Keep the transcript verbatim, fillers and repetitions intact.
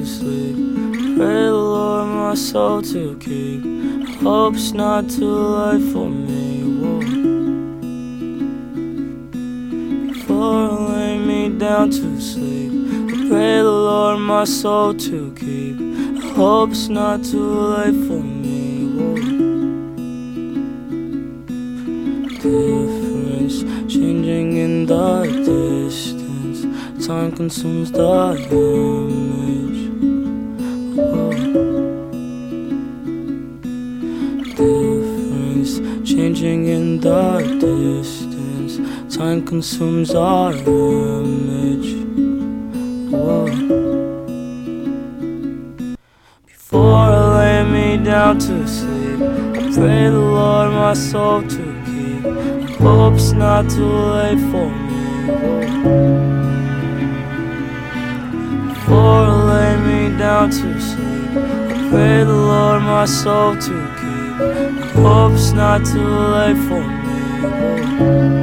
sleep. Pray the Lord my soul to keep. I hope it's not too late for me. Whoa. Before I lay me down to sleep, I pray the Lord my soul to keep. I hope it's not too late for me. Whoa. Difference changing in the distance. Time consumes the image. Whoa. Difference changing in the distance. Time consumes our image. Whoa. Before I lay me down to sleep, I pray the Lord my soul to keep. I hope it's not too late for me. Whoa. Before I lay me down to sleep, I pray the Lord my soul to keep. I hope it's not too late for me. Whoa.